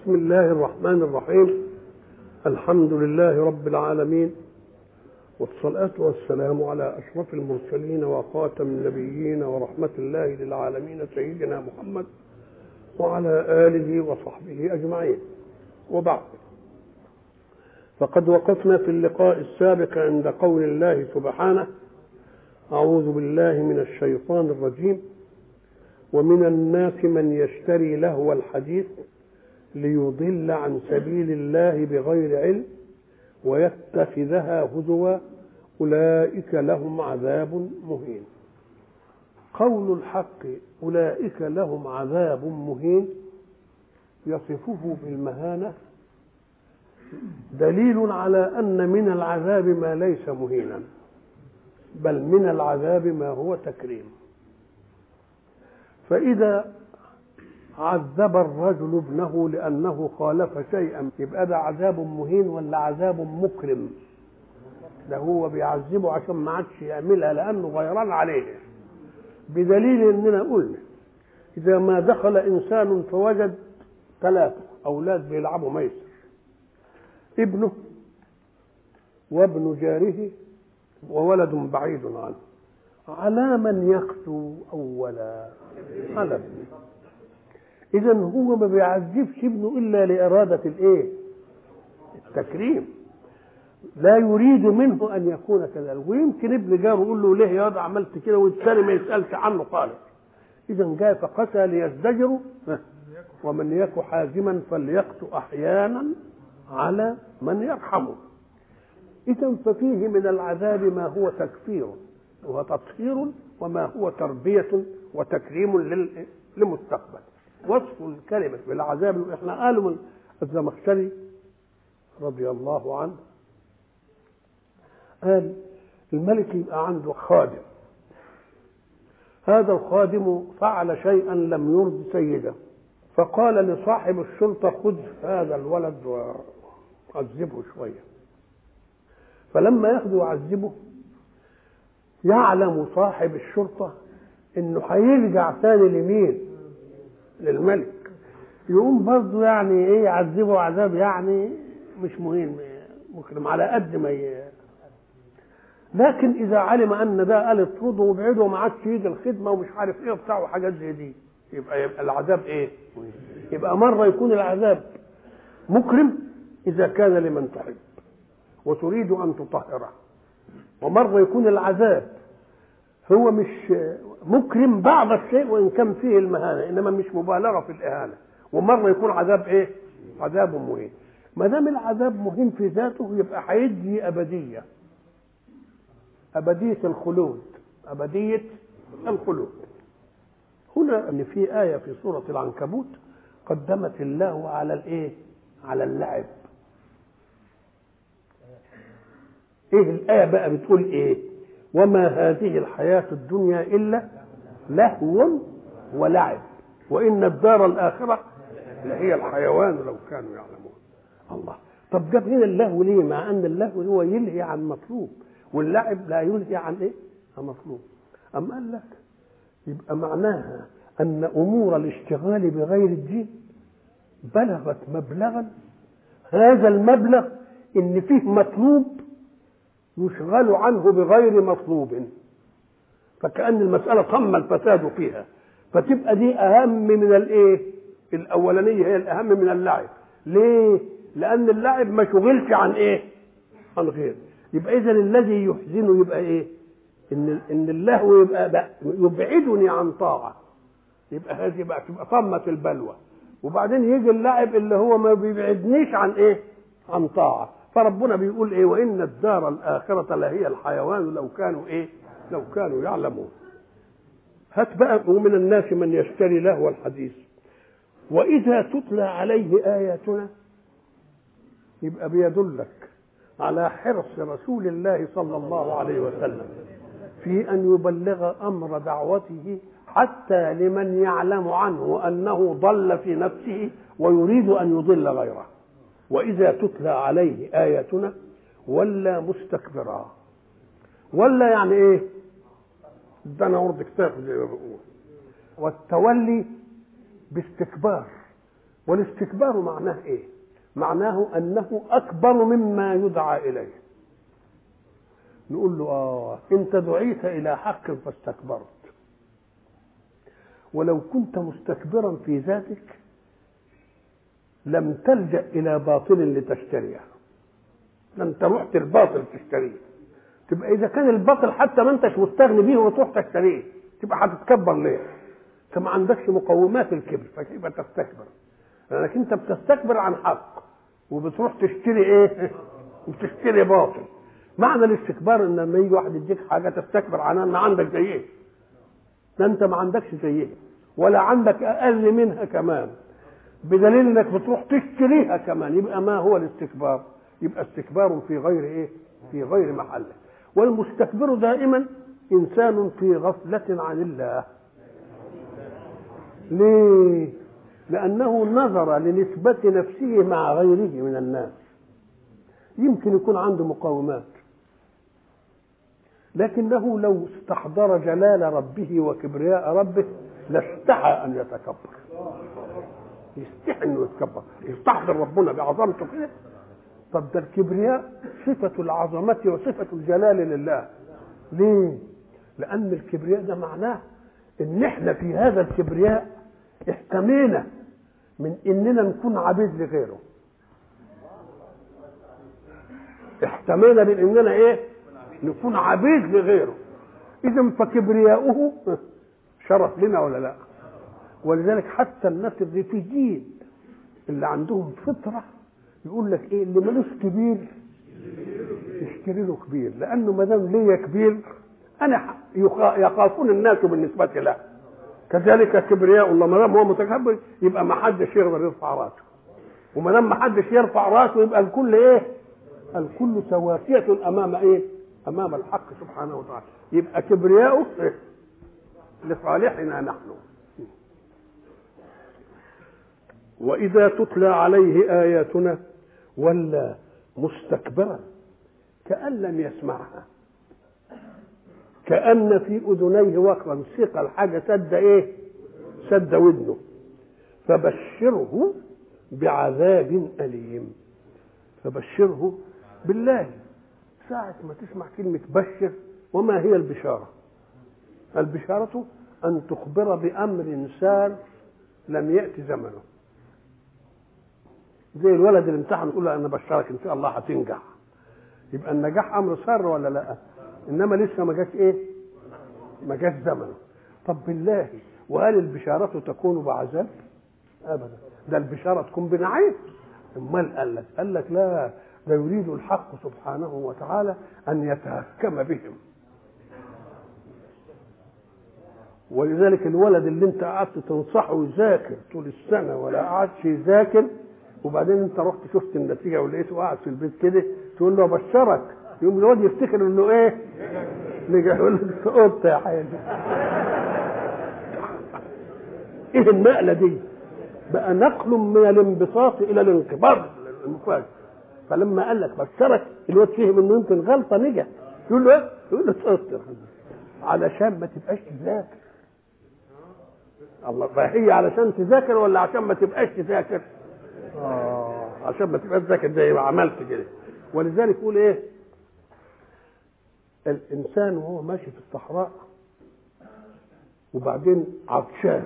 بسم الله الرحمن الرحيم. الحمد لله رب العالمين، والصلاة والسلام على أشرف المرسلين وخاتم النبيين ورحمة الله للعالمين سيدنا محمد وعلى آله وصحبه أجمعين. وبعد، فقد وقفنا في اللقاء السابق عند قول الله سبحانه: أعوذ بالله من الشيطان الرجيم: ومن الناس من يشتري لهو الحديث ليضل عن سبيل الله بغير علم ويتخذها هزوا أولئك لهم عذاب مهين. قول الحق أولئك لهم عذاب مهين يصفه بالمهانة دليل على أن من العذاب ما ليس مهينا، بل من العذاب ما هو تكريم. فإذا عذب الرجل ابنه لأنه خالف شيئا يبقى ده عذاب مهين ولا عذاب مكرم؟ ده هو بيعذبه عشان ما عادش يعملها لأنه غيران عليه، بدليل أننا قلنا إذا ما دخل إنسان فوجد 3 أولاد بيلعبوا ميسر، ابنه وابن جاره وولد بعيد عنه، على من يقسو أولا؟ على ابنه. إذا هو ما بيعذبش ابنه إلا لإرادة التكريم، لا يريد منه أن يكون كذلك. ويمكن ابن جاره يقول له ليه يا عملت كده، والثاني ما يسألش عنه خالص. إذا جاء فقسى ليزدجروا، ومن يك حازما فليقسو أحيانا على من يرحمه. إذا ففيه من العذاب ما هو تكفير وتطهير، وما هو تربية وتكريم للمستقبل. وصف الكلمة بالعذاب، احنا قالوا من الزمخشري رضي الله عنه قال الملك يبقى عنده خادم، هذا الخادم فعل شيئا لم يرض سيده، فقال لصاحب الشرطة: خذ هذا الولد وعذبه شوية. فلما ياخده ويعذبه يعلم صاحب الشرطة انه هيرجع ثاني لمين؟ للملك. يقوم برضه يعني يعذبه عذاب يعني مش مهم، مكرم على قد ما لكن اذا علم ان ده قال اطرده وابعده وما عادش يجي الخدمه ومش عارف وبتاع وحاجات زي دي، يبقى العذاب يبقى مره يكون العذاب مكرم اذا كان لمن تحب وتريد ان تطهره، ومره يكون العذاب هو مش مكرم بعض الشيء وان كان فيه المهانه، انما مش مبالغه في الاهانه. ومره يكون عذاب عذاب مهين. ما دام العذاب مهين في ذاته يبقى هيدي ابديه الخلود، ابديه الخلود. هنا ان في ايه في سوره العنكبوت قدمت الله على على اللعب. الايه بقى بتقول وما هذه الحياة الدنيا إلا لهو ولعب وإن الدار الآخرة لهي الحيوان لو كانوا يعلمون. الله، طب جاب هنا اللهو ليه؟ مع أن اللهو هو يلهي عن مطلوب واللعب لا يلهي عن عن مطلوب. أم قال لك يبقى معناها أن أمور الاشتغال بغير الدين بلغت مبلغا، هذا المبلغ إن فيه مطلوب يشغل عنه بغير مطلوب، فكأن المسألة تم الفساد فيها، فتبقى دي أهم من الأولانية، هي الأهم من اللعب. ليه؟ لأن اللعب ما شغلش عن عن غير. يبقى إذن الذي يحزنه يبقى إن اللهو يبقى يبعدني عن طاعة، يبقى هذه بقى تبقى طمت البلوى. وبعدين يجي اللعب اللي هو ما بيبعدنيش عن عن طاعة. فربنا بيقول وإن الدار الآخرة لهي الحيوان لو كانوا يعلمون. هات بقى: ومن الناس من يشتري لهو الحديث وإذا تتلى عليه آياتنا، يبقى بيدلك على حرص رسول الله صلى الله عليه وسلم في أن يبلغ أمر دعوته حتى لمن يعلم عنه أنه ضل في نفسه ويريد أن يضل غيره. وإذا تتلى عليه آياتنا ولا مستكبرا. ولا يعني ده أنا ورد كتاب زي ما بقول، والتولي باستكبار والاستكبار معناه ايه؟ معناه انه اكبر مما يدعى اليه. نقول له انت دعيت الى حق فاستكبرت، ولو كنت مستكبرا في ذاتك لم تلجأ الى باطل لتشتريه، لم تروح الباطل تشتريه. تبقى اذا كان الباطل حتى ما انتش مستغني بيه وتروح تشتريه، تبقى هتتكبر ليه؟ انت ما عندكش مقومات الكبر، فكيف تستكبر؟ لانك انت بتستكبر عن حق وبتروح تشتري ايه؟ وتشتري باطل. معنى الاستكبار ان لما يجي واحد يديك حاجه تستكبر عنها ان عندك زيه، ده انت ما عندكش زيه ولا عندك اقل منها كمان، بدليل انك بتروح تشتريها كمان. يبقى ما هو الاستكبار؟ يبقى استكبار في غير ايه؟ في غير محله. والمستكبر دائما انسان في غفله عن الله. ليه؟ لانه نظر لنسبه نفسه مع غيره من الناس. يمكن يكون عنده مقاومات، لكنه لو استحضر جلال ربه وكبرياء ربه لاستحى ان يتكبر. يستحي انه يتكبر، يستحضر ربنا بعظمته كده. طب ده الكبرياء صفة العظمة وصفة الجلال لله. ليه؟ لأن الكبرياء ده معناه إن إحنا في هذا الكبرياء احتمينا من إننا نكون عبيد لغيره. احتمينا من إننا إيه؟ نكون عبيد لغيره. إذن فكبرياؤه شرف لنا ولا لا؟ ولذلك حتى الناس الريفيجيين اللي عندهم فطرة يقول لك ايه؟ اللي ملوش كبير يشتري له كبير، لانه ما دام ليا كبير انا يخافون الناس بالنسبه له. كذلك كبرياء الله، ما دام هو متكبر يبقى ما حدش يقدر يرفع راسه، وما دام ما حدش يرفع راسه يبقى الكل ايه؟ الكل سواسية امام ايه؟ امام الحق سبحانه وتعالى. يبقى كبرياؤه إيه؟ لصالحنا نحن. وإذا تتلى عليه آياتنا ولى مستكبرا كأن لم يسمعها، كأن في أذنيه وقرا، ثقل الحاجة سد إيه؟ سد ودنه. فبشره بعذاب أليم. فبشره بالله. ساعة ما تسمع كلمة بشر، وما هي البشارة؟ البشارة أن تخبر بأمر سار لم يأتي زمنه. زي الولد اللي امتحن يقول له انا بشرك ان شاء الله هتنجح، يبقى النجاح امر سر ولا لا؟ انما لسه ما جاش ايه؟ ما جاش زمنه. طب بالله، وهل البشارة تكون بعذاب؟ ابدا، ده البشارة تكون بنعيم. امال قال لك لا، ده يريد الحق سبحانه وتعالى ان يتهكم بهم. ولذلك الولد اللي انت قعدت تنصحه يذاكر طول السنه ولا قعدش يذاكر، وبعدين انت رحت شفت النتيجه ولقيته قاعد في البيت كده، تقول له ابشرك، يقوم الواد يفتكر انه ايه؟ نجح. يقول لك سقطت يا حبيبي. ايه النقله دي؟ بقى نقل من الانبساط الى الانقباض المفاجئ. فلما قال لك بشرك، الواد فهم انه يمكن غلطه نجح، يقول له ايه؟ يقول له سقطت علشان ما تبقاش تذاكر. الله، فهي علشان تذاكر ولا عشان ما تبقاش تذاكر؟ عشان ما تبقاش تذاكر زي ما عملت كده. ولذلك يقول ايه؟ الانسان وهو ماشي في الصحراء وبعدين عطشان،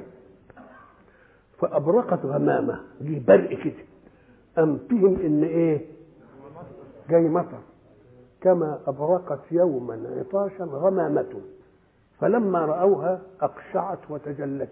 فابرقت غمامه، دي برق كده، قام فهم ان ايه؟ جاي مطر. كما ابرقت يوما عطاشا غمامه فلما راوها اقشعت وتجلت،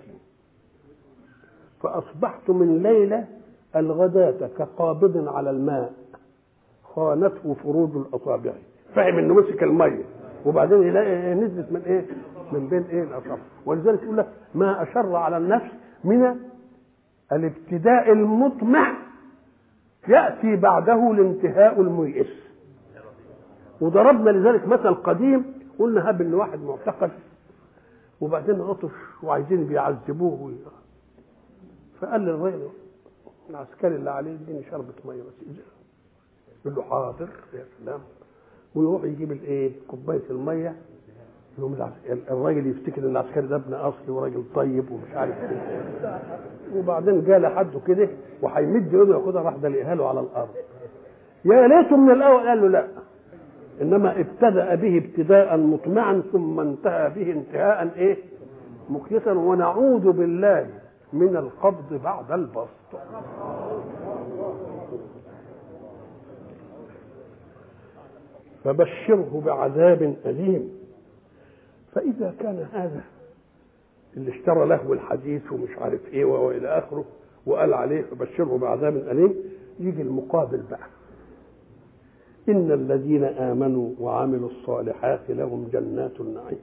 فاصبحت من ليله الغداة كقابض على الماء خانته فروج الاصابع. فهم انه مسك الميه وبعدين يلاقي نزلت من ايه؟ من بين ايه؟ الاصابع. ولذلك يقول لك ما اشر على النفس من الابتداء المطمع ياتي بعده الانتهاء الميئس. وضربنا لذلك مثل قديم، قلنا هب ان واحد معتقل وبعدين عطش وعايزين بيعذبوه، فقال للراجل العسكري اللي عليه اديني شربة ميه بس. يقول له حاضر يا سلام، ويروح يجيب الايه؟ كوبايه الميه يوم الراجل يفتكر ان العسكري ده ابن اصلي وراجل طيب ومش عارف ايه، وبعدين جاء لحده كده وهيمد ايده ياخدها، راح دلقها له على الارض. يا ليته من الاول قال له لا، انما ابتدأ به ابتداء مطمعا ثم انتهى به انتهاء ايه؟ مخيسا. ونعوذ بالله من القبض بعد البسط. فبشره بعذاب أليم. فإذا كان هذا اللي اشترى له الحديث ومش عارف ايه والى اخره وقال عليه فبشره بعذاب أليم، يجي المقابل بقى: إن الذين آمنوا وعملوا الصالحات لهم جنات النعيم.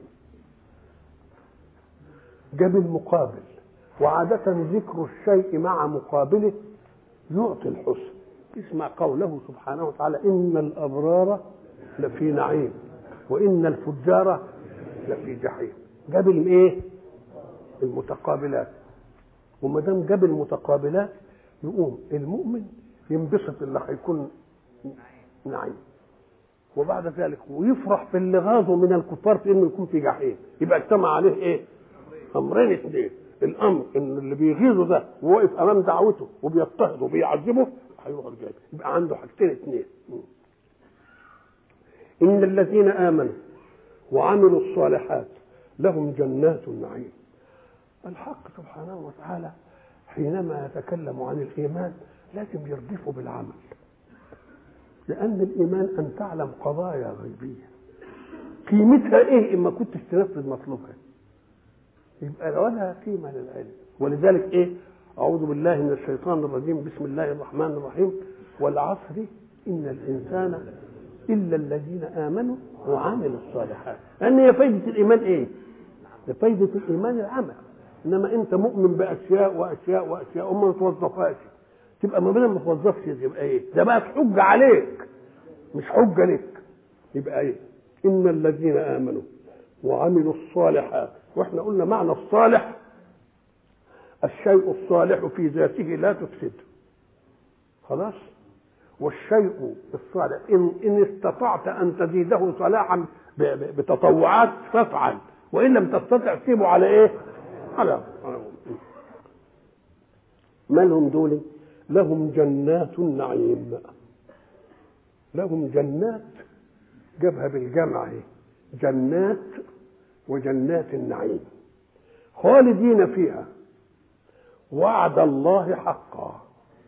جاب المقابل، وعادة ذكر الشيء مع مقابله يعطي الحسن. اسمع قوله سبحانه وتعالى: إن الأبرار لفي نعيم وإن الفجار لفي جحيم. جاب الايه؟ المتقابلات. وما دام جاب المتقابلات يقوم المؤمن ينبسط اللي هيكون نعيم، وبعد ذلك ويفرح في اللي غاظه من الكفار في انه يكون في جحيم. يبقى اجتمع عليه ايه؟ امرين اثنين: الامر ان اللي بيغيظه ده وواقف امام دعوته وبيضطهده وبيعذبه هيروح الجاي، يبقى عنده حاجتين اثنين: ان الذين امنوا وعملوا الصالحات لهم جنات النعيم. الحق سبحانه وتعالى حينما يتكلم عن الايمان لازم يردفه بالعمل، لأن الإيمان أن تعلم قضايا غيبية قيمتها إيه إما كنتش تنفذ مطلوبها، يبقى ولا قيمة للعلم. ولذلك إيه؟ أعوذ بالله من الشيطان الرجيم، بسم الله الرحمن الرحيم: والعصر إن الإنسان إلا الذين آمنوا وعملوا الصالحات. لأن هي فايدة الإيمان إيه؟ فايدة الإيمان العمل. إنما أنت مؤمن بأشياء وأشياء وأشياء وما توظفهاش، تبقى ما بين ما توظفش يبقى ايه؟ ده بقى حجه عليك مش حجه لك. يبقى ايه؟ ان الذين امنوا وعملوا الصالحات. واحنا قلنا معنى الصالح الشيء الصالح في ذاته لا تفسده، خلاص. والشيء الصالح ان استطعت ان تزيده صلاحا بتطوعات فافعل، وان لم تستطع سيبه على ايه؟ على ما لهم دول؟ لهم جنات النعيم. لهم جنات، جابها بالجمع، جنات وجنات النعيم خالدين فيها وعد الله حقا.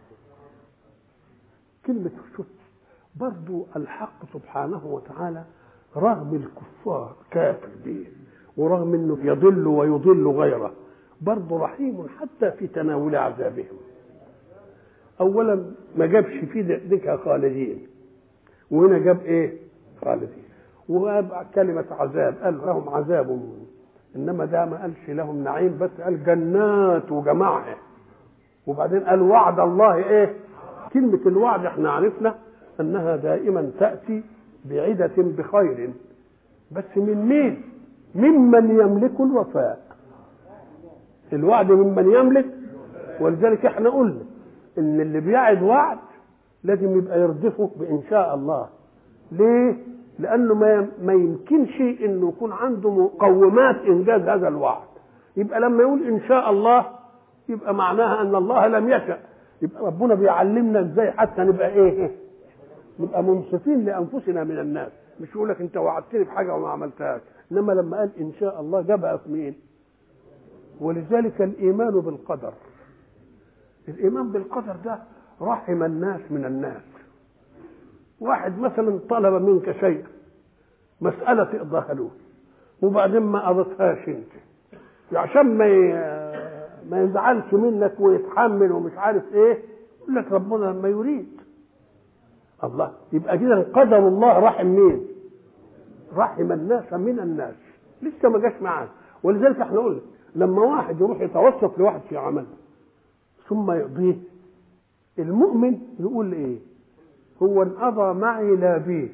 كلمة شوف برضو الحق سبحانه وتعالى رغم الكفار كافر به ورغم انه يضل ويضل غيره برضو رحيم حتى في تناول عذابهم. اولا ما جابش في ذكر خالدين، وهنا جاب ايه؟ خالدين. وجاب كلمه عذاب، قال لهم عذاب، انما ده ما قالش لهم نعيم بس، قال جنات وجماعه. وبعدين قال وعد الله ايه؟ كلمه الوعد احنا عرفنا انها دائما تاتي بعده بخير، بس من مين؟ ممن يملك الوفاء. الوعد ممن يملك. ولذلك احنا قلنا ان اللي بيعد وعد لازم يبقى يردفه بان شاء الله. ليه؟ لانه ما يمكنش انه يكون عنده مقومات انجاز هذا الوعد. يبقى لما يقول ان شاء الله يبقى معناها ان الله لم يشأ. يبقى ربنا بيعلمنا ازاي حتى نبقى ايه؟ نبقى منصفين لانفسنا من الناس. مش يقول لك انت وعدتني بحاجه وما عملتهاش، انما لما قال ان شاء الله جابها في مين؟ ولذلك الايمان بالقدر، الايمان بالقدر ده رحم الناس من الناس. واحد مثلا طلب منك شيء، مساله تقضيها له، وبعدين ما قضتهاش انت، عشان ما يزعلش منك ويتحمل ومش عارف ايه، يقول لك ربنا لما يريد. الله، يبقى كده قدر الله رحم مين؟ رحم الناس من الناس، لسه ما جاش معاك. ولذلك احنا قلنا لما واحد يروح يتوسط لواحد في عمل ثم يقضيه، المؤمن يقول ايه؟ هو انقضى معي لا بيه،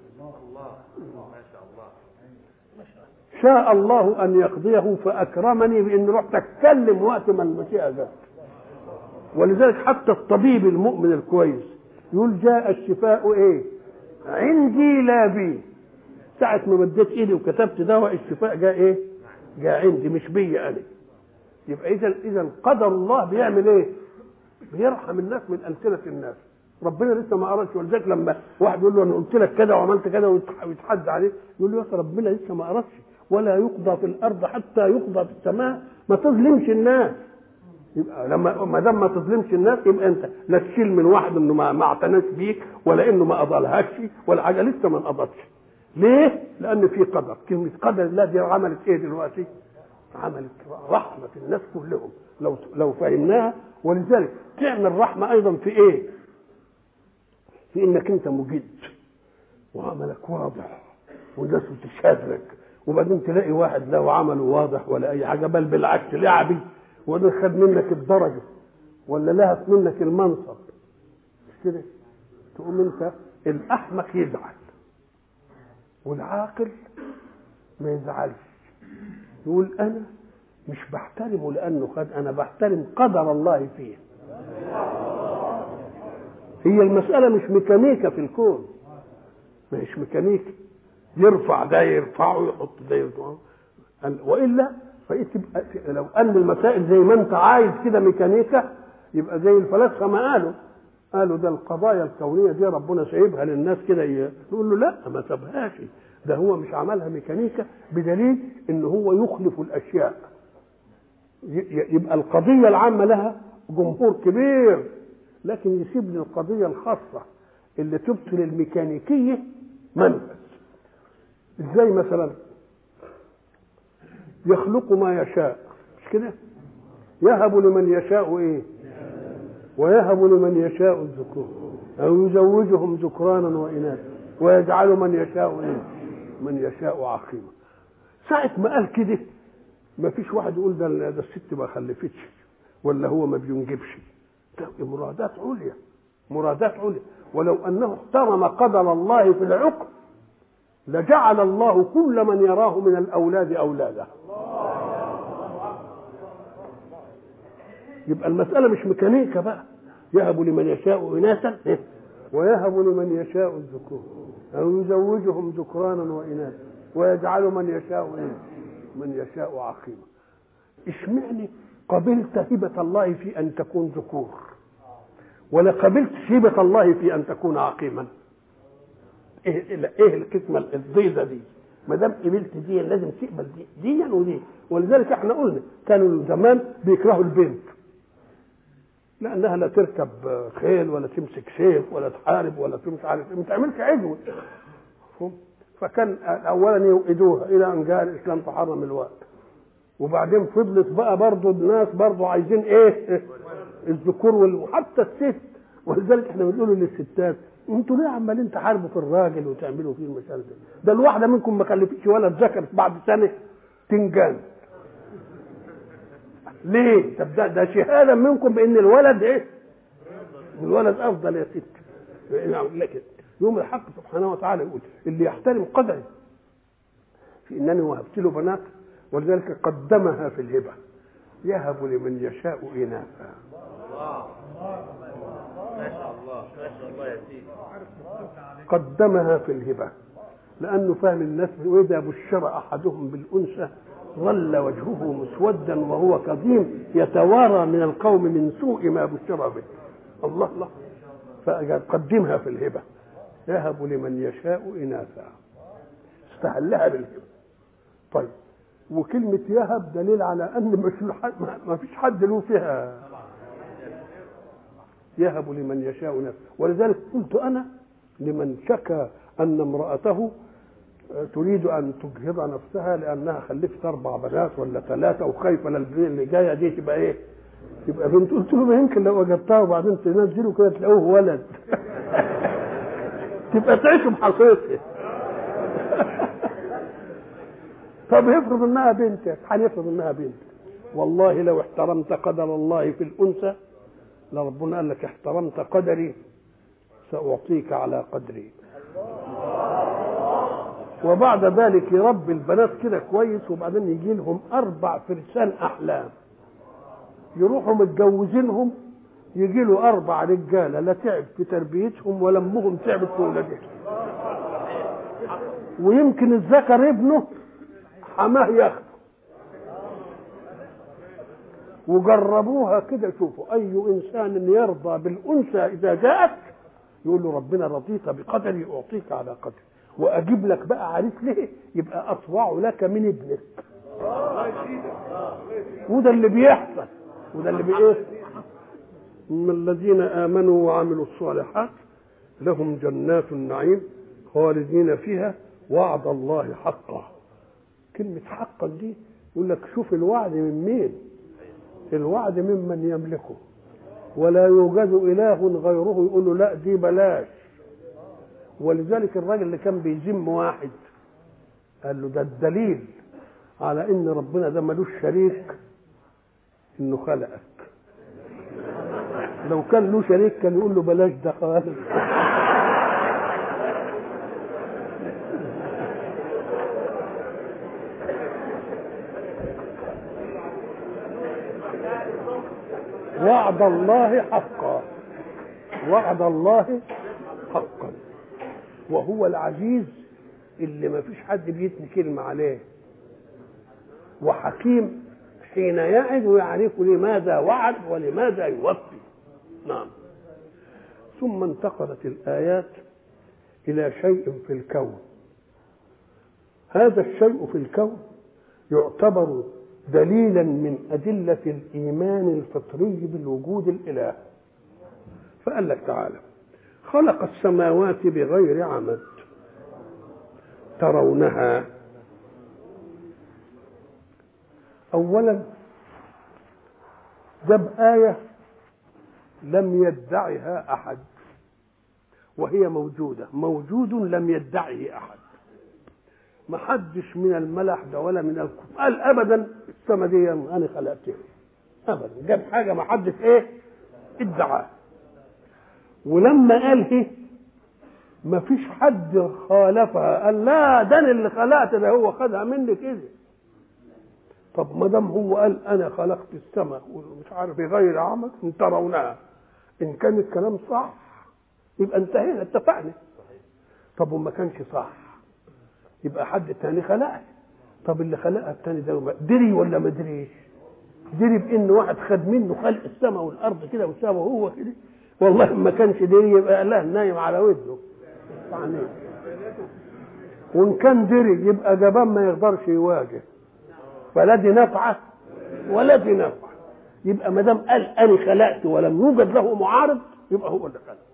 شاء الله ان يقضيه فاكرمني بان رحت اتكلم وقت ما المشيئه جت. ولذلك حتى الطبيب المؤمن الكويس يقول جاء الشفاء ايه؟ عندي لا بيه. ساعة ما مديت ايدي وكتبت دواء الشفاء جاء ايه؟ جاء عندي مش بيا انا. يبقى اذا قدر الله بيعمل ايه؟ بيرحم الناس من ألسنة الناس. ربنا لسه ما قرأش، ولذلك لما واحد يقول له انا قلت لك كذا وعملت كذا ويتحدى عليه، يقول له يا اخي ربنا لسه ما قرأش، ولا يقضى في الارض حتى يقضى في السماء. ما تظلمش الناس. يبقى لما ما دام ما تظلمش الناس يبقى انت لا تشيل من واحد انه ما اعتناش بيك، ولا انه ما قضالهاش ولا حاجه، لسه ما انقضتش. ليه؟ لان في قدر. كلمه قدر الله دي عملت ايه دلوقتي؟ عملت رحمه الناس كلهم لو فهمناها. ولذلك تعمل رحمه ايضا في ايه؟ في انك انت مجد وعملك واضح والناس بتشهد لك، وبعدين تلاقي واحد لا عمله واضح ولا اي حاجه، بل بالعكس لعبي، وده خد منك الدرجه ولا لهت منك المنصب، مش كده؟ تقوم انت الاحمق يزعل والعاقل ما يزعلش، يقول انا مش بحترمه لانه خد، انا بحترم قدر الله فيه. هي المساله مش ميكانيكا في الكون، مش ميكانيكا يرفع ده يرفعه يحط ده يرفعه، والا فيبقى لو ان المسائل زي ما انت عايز كده ميكانيكا، يبقى زي الفلاسفه ما قالوا ده القضايا الكونيه دي ربنا سايبها للناس كده، يقول له لا ما سابهاش، ده هو مش عملها ميكانيكا، بدليل ان هو يخلف الاشياء. يبقى القضيه العامه لها جمهور كبير، لكن يسيب لي القضيه الخاصه اللي تبطل الميكانيكيه منفذ. ازاي مثلا؟ يخلق ما يشاء، مش كده؟ يهب لمن يشاء ايه؟ ويهب لمن يشاء الذكور او يزوجهم ذكرانا واناثا ويجعل من يشاء ايه؟ من يشاء عقيما. ساعة ما قال كده ما فيش واحد يقول ده الست ما خلفتش ولا هو ما بينجبش، ده مرادات عليا، مرادات عليا. ولو انه احترم قدر الله في العقل لجعل الله كل من يراه من الاولاد اولاده. يبقى المساله مش ميكانيكا بقى، يهب لمن يشاء اناثا ويهب لمن يشاء الذكور او يزوجهم ذكرانا واناثا ويجعل من يشاء ايه؟ من يشاء عقيما. اشمعنى قبلت هبه الله في ان تكون ذكور ولا قبلت هبه الله في ان تكون عقيما؟ ايه القسمه الضيزه دي؟ ما دام قبلت دي لازم تقبل دي ودي. ولذلك احنا قلنا كانوا زمان بيكرهوا البنت لانها لا تركب خيل ولا تمسك سيف ولا تحارب ولا مش عارف ما تعملش عدوى، فكان اولا يوئدوها الى ان جاء الاسلام فحرم الوقت، وبعدين فضلت بقى برضو الناس برضو عايزين ايه؟ الذكور وحتى الست. ولذلك احنا بنقول للستات انتوا ليه عمالين تحاربوا في الراجل وتعملوا فيه المسائل دي؟ ده الواحده منكم ما خلفتش ولد ذكر بعد سنه تنجان. ليه؟ طب ده شهاده منكم بان الولد ايه؟ الولد افضل يا ست. لكن يوم الحق سبحانه وتعالى يقول اللي يحترم قدري في انني وهبت له بنات، ولذلك قدمها في الهبه، يهب لمن يشاء اناثا. ما شاء الله ما شاء الله يا سيدي. قدمها في الهبه لانه فهم الناس، واذا بشر احدهم بالانثى ظل وجهه مسودا وهو كظيم يتوارى من القوم من سوء ما بشر به. الله الله، فقدمها في الهبه، يهب لمن يشاء اناثا، استهلها بالهبه. طيب وكلمه يهب دليل على ان مش ما فيش حد له فيها، يهب لمن يشاء نفسه. ولذلك قلت انا لمن شكى ان امراته تريد ان تجهض نفسها لانها خلفت 4 بنات ولا 3 وخايفه للبنت اللي جايه دي تبقى ايه؟ تبقى بنت. قلت له ما يمكن لو وجدتها وبعدين تنزلوا كده تلاقوه ولد تبقى تعيشوا بحصيصه. طب افرض انها بنت، هنفرض انها بنت، والله لو احترمت قدر الله في الانثى لربنا قال لك احترمت قدري سأعطيك على قدري. وبعد ذلك يربي البنات كده كويس، وبعدين يجي لهم 4 فرسان أحلام يروحوا متجوزينهم، يجي له 4 رجاله لا تعب في تربيتهم ولا امهم تعبت في ولادتهم. ويمكن الذكر ابنه حماه ياخده. وجربوها كده، شوفوا اي انسان يرضى بالانثى اذا جاءت يقول له ربنا رضيت بقدري اعطيك على قدري، واجيب لك بقى عريس ليه يبقى اطوع لك من ابنك. وده اللي بيحصل، وده اللي بيحصل. ان الذين امنوا وعملوا الصالحات لهم جنات النعيم خالدين فيها وعد الله حقا. كلمة حقا دي يقول لك شوف الوعد من مين؟ الوعد ممن يملكه، ولا يوجد إله غيره يقول له لا دي بلاش. ولذلك الراجل اللي كان بيذم واحد قال له ده الدليل على ان ربنا ده ملوش شريك انه خلقك. لو كان له شريك كان يقول له بلاش ده خالص. وعد الله حقا، وعد الله حقا، وهو العزيز اللي ما فيش حد بيتني كلمة عليه، وحكيم حين يعد ويعرف لماذا وعد ولماذا يوفي. نعم. ثم انتقلت الآيات إلى شيء في الكون. هذا الشيء في الكون يعتبر دليلا من أدلة الإيمان الفطري بالوجود الإله. فقال لك تعالى خلق السماوات بغير عمد ترونها. أولا جاب آية لم يدعها أحد وهي موجودة، موجود لم يدعه أحد. ما حدش من الملح ده ولا من الكفار قال أبدا السما دي أنا خلقتها أبدا. جاب حاجة ما حدش ادعاها. ولما قال ما فيش حد خالفها، قال لا ده اللي خلقت ده هو خدها مني كده. طب ما دام هو قال انا خلقت السماء ومش عارف بغير عمد ترونها، ان كان الكلام صح يبقى انتهينا اتفقنا. طب وما كانش صح يبقى حد تاني خلقها. طب اللي خلقها التاني ده دري ولا ما دريش؟ دري بان واحد خد منه خلق السماء والارض كده وسابه هو كده. والله ما كانش دري يبقى الله نايم على ودنه يعني. وان كان دري يبقى جبان ما يقدرش يواجه، فلا دي نفعه ولا دي نفعه. يبقى ما دام قال انا خلقت ولم يوجد له معارض يبقى هو اللي خلق.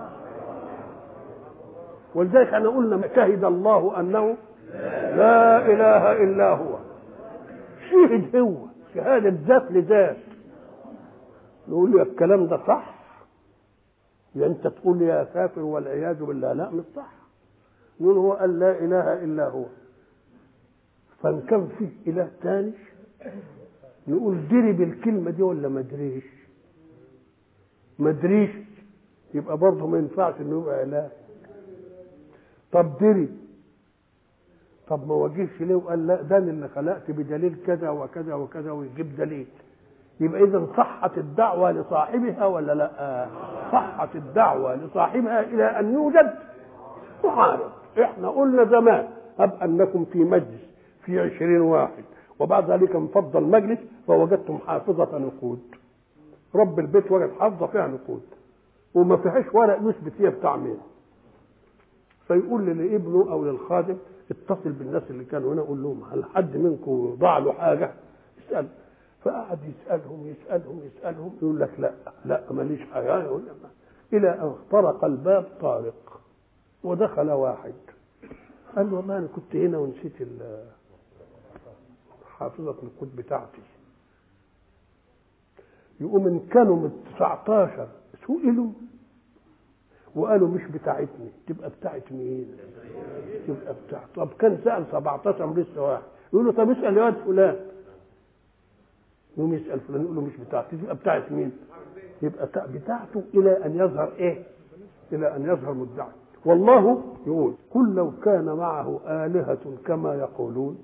ولذلك احنا قلنا شهد الله انه لا اله الا هو. شهد هو شهاده ذات لذات. نقول له الكلام ده صح يعني انت تقول يا كافر والعياذ بالله لا مش صح. نقول هو قال لا اله الا هو، فان كان فيه اله تاني نقول دري بالكلمه دي ولا ما دريش؟ ما دريش يبقى برضه ما ينفعش انه يبقى اله. طب دري، طب ما وجهش ليه وقال لا ده اللي خلقت بدليل كذا وكذا وكذا ويجيب دليل. يبقى اذا صحت الدعوه لصاحبها ولا لا؟ صحت الدعوه لصاحبها الى ان يوجد معارض. احنا قلنا زمان هب انكم في مجلس في 20 واحد وبعد ذلك انفض المجلس فوجدتم حافظه نقود. رب البيت وجد حافظه فيها نقود وما فيهاش ورق يثبت فيها بتاع مين. فيقول لابنه او للخادم اتصل بالناس اللي كانوا هنا قول لهم هل حد منكم ضاع له حاجه؟ اسال. فقعد يسالهم يقول لك لا ماليش حاجه. الى ان طرق الباب طارق ودخل واحد قال له والله انا كنت هنا ونسيت حافظه النقود بتاعتي. يقوم ان كانوا من 19 سئلوا وقالوا مش بتاعتني تبقى بتاعت مين؟ تبقى بتاعت. طب كان سأل 17 لسه واحد يقول له طب اسأل يا واد فلان. يقوم يسأل فلان يقول له مش بتاعتي تبقى بتاعت مين؟ يبقى بتاعته إلى أن يظهر إلى أن يظهر مدعي. والله يقول قل لو كان معه آلهة كما يقولون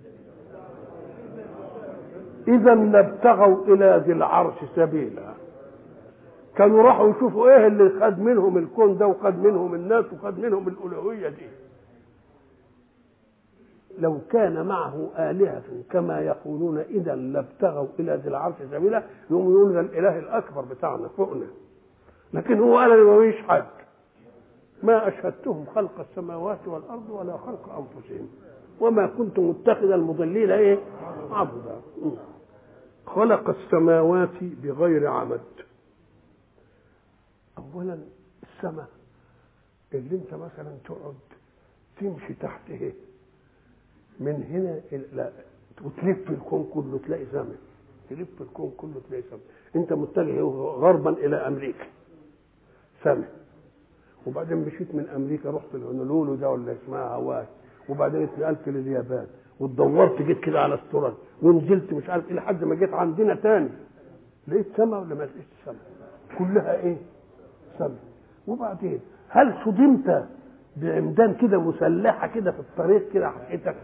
إذا لابتغوا إلى ذي العرش سبيلا. كانوا راحوا يشوفوا ايه اللي خد منهم الكون ده وخد منهم الناس وخد منهم الالوهيه دي. لو كان معه آلهة كما يقولون إذا لابتغوا إلى ذي العرش سبيلا، يقوم يقول ده الإله الأكبر بتاعنا فوقنا. لكن هو قال أنا ما فيش حد، ما أشهدتهم خلق السماوات والأرض ولا خلق أنفسهم وما كنت متخذ المضلين إيه عبدا. خلق السماوات بغير عمد. أولا السماء اللي أنت مثلا تقعد تمشي تحته من هنا لا وتلف الكون كله تلاقي سماء، تلف الكون كله تلاقي سماء. أنت متجه غربا إلى أمريكا سماء، وبعدين مشيت من أمريكا رحت الهونولولو ده ولا اسمها هواي، وبعدين اتنقلت لليابان واتدورت جيت كده على استراليا ونزلت مش عارف ايه لحد ما جيت عندنا تاني لقيت سماء ولا ما لقيتش سماء؟ كلها ايه؟ سماء. وبعدين هل صدمت بعمدان كده مسلحه كده في الطريق كده حقيقتك؟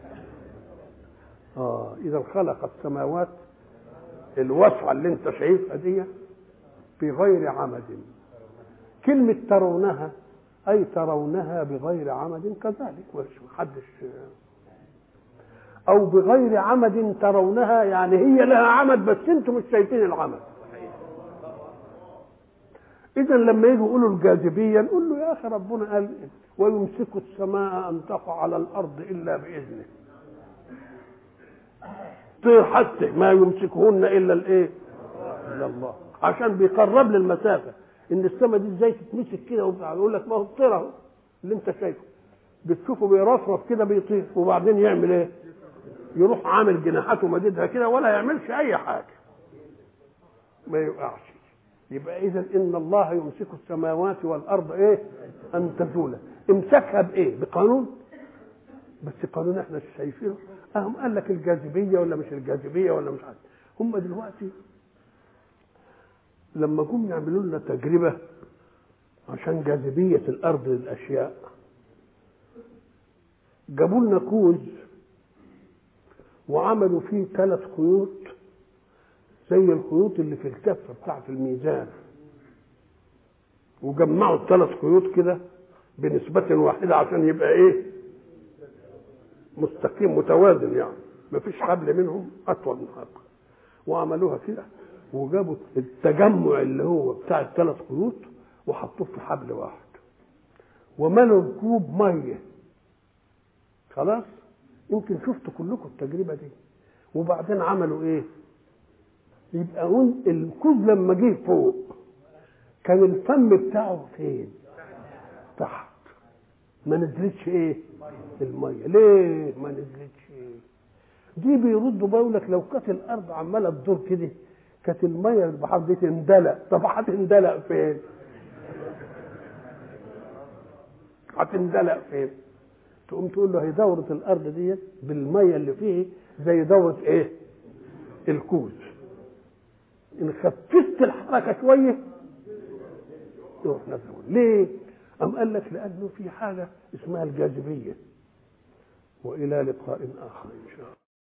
اذا خلق السماوات الواسعه اللي انت شايفها دي بغير عمد. كلمه ترونها اي ترونها بغير عمد كذلك، محدش او بغير عمد ترونها يعني هي لها عمد بس انتم مش شايفين العمد. اذا لما يجوا يقولوا الجاذبيه نقول له يا اخي ربنا قال ويمسك السماء ان تقع على الارض الا باذنه. طير حتى ما يمسكهن الا الايه؟ الا الله، عشان بيقرب للمسافه. ان السماء دي ازاي تتمسك كده ويقول لك ما هو الطير اهو اللي انت شايفه بتشوفه بيرفرف كده بيطير وبعدين يعمل ايه؟ يروح عامل جناحاته مددها كده ولا يعملش اي حاجه، ما يوقعش. يبقى اذا ان الله يمسك السماوات والارض ايه؟ ان تزولا. امسكها بايه؟ بقانون، بس قانون احنا مش شايفينه. اهم قال لك الجاذبيه ولا مش الجاذبيه ولا مش عارف. هم دلوقتي لما جم يعملوا لنا تجربه عشان جاذبيه الارض للاشياء جابوا لنا كوز وعملوا فيه 3 خيوط زي الخيوط اللي في الكفه بتاعه الميزان، وجمعوا ال3 خيوط كده بنسبه واحده عشان يبقى ايه؟ مستقيم متوازن، يعني مفيش حبل منهم اطول من حبل. وعملوها كده وجابوا التجمع اللي هو بتاع ال3 خيوط وحطوه في حبل واحد وملوا الكوب ميه. خلاص يمكن شفتوا كلكم التجربه دي. وبعدين عملوا ايه؟ يبقى الكوب لما جه فوق كان الفم بتاعه فين؟ تحت. ما نزلتش ايه؟ الميه. ليه ما نزلتش؟ دي بيردوا بيقول لك لو كانت الارض عماله تدور كده كانت الميه البحر دي تندلق. طب هتندلق فين؟ هتندلق فين؟ تقوم تقول له هي دوره الارض دي بالميه اللي فيه زي دوره ايه؟ الكوز. ان خففت الحركه شويه يروح نزل. ليه؟ أم قال لك لأنه في حاجة اسمها الجاذبية. وإلى لقاء آخر إن شاء الله.